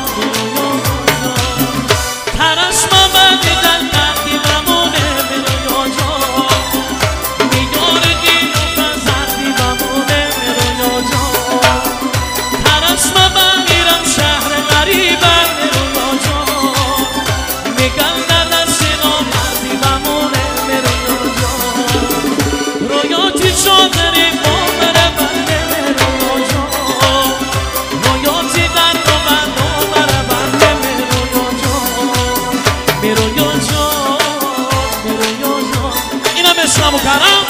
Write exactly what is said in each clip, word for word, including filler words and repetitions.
اسلام و کرم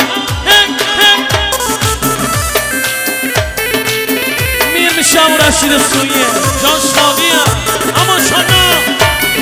میر میشم و رشید سویه جان شادیم اما شادم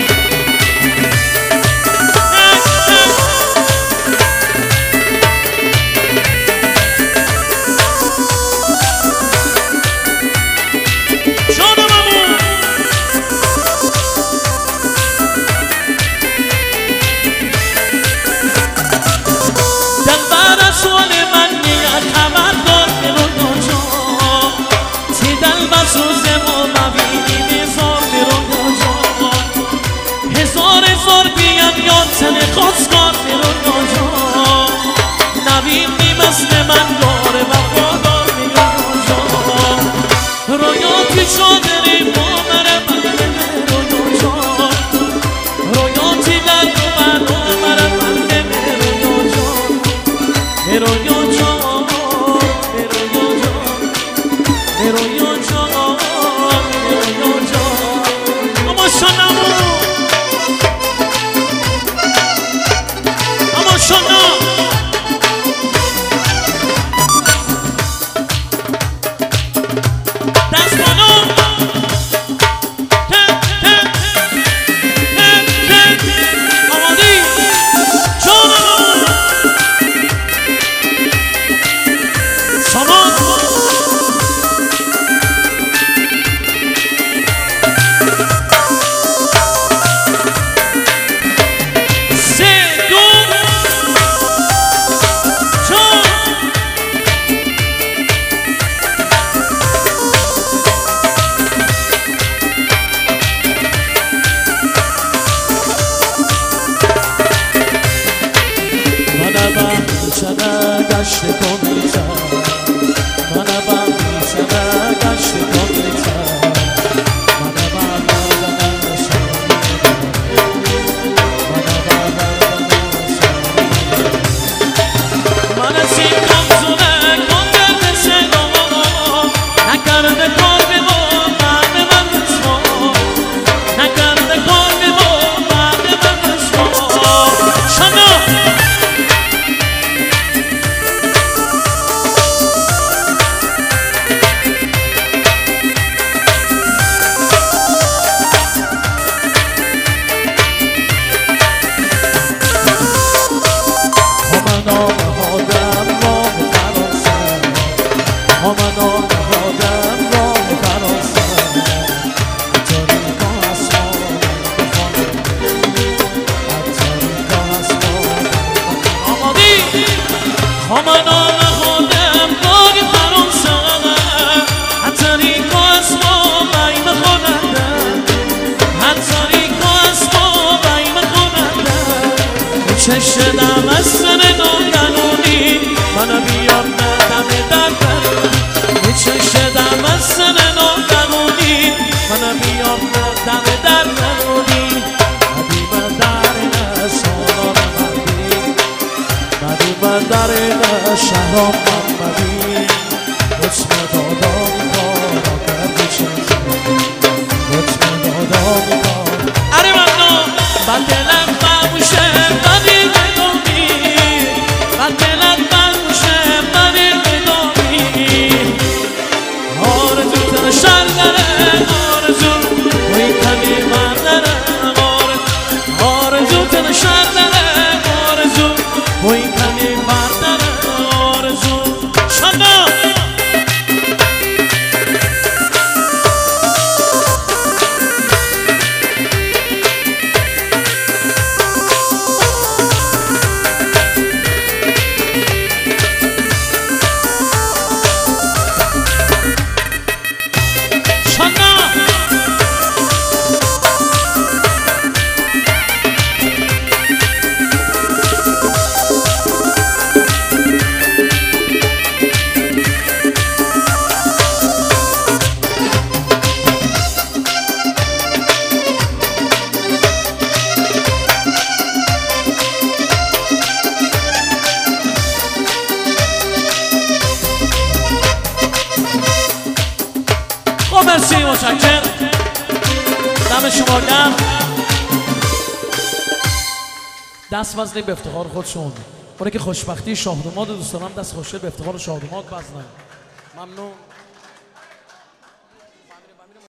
سن خواستگار میرون جا نویدی مثل من داره وفادار میرون جا رویاتی شده با من میرون جا رویاتی در دو من من میرون جا میرون جا میرون جا میرون جا میرون جا اما شنمون گشت کمیتا من بام میشد گشت کمیتا من بام دادن من سیکم زونه کنده سلام نکرده کار به ما بعد من تو نکرده کار به ما بعد من تو شما چشدم از سن ناقانونی منو بیار ندم در درونی چشدم از سن ناقانونی منو بیار ندم در درونی مدی من در نشانم مدی مدی من در نشانم مدی حسن دادم کارا کردی چشم حسن دادم کار اره منو بدلم باوشه و این کمی بردن آرزو مرسی متشکرم دم شما گرم دست وزنی به افتخار خودشون اونه که خوشبختی شاهدوماد دوست دارم دست خوشگل به افتخار شاهدوماد بزنن ممنون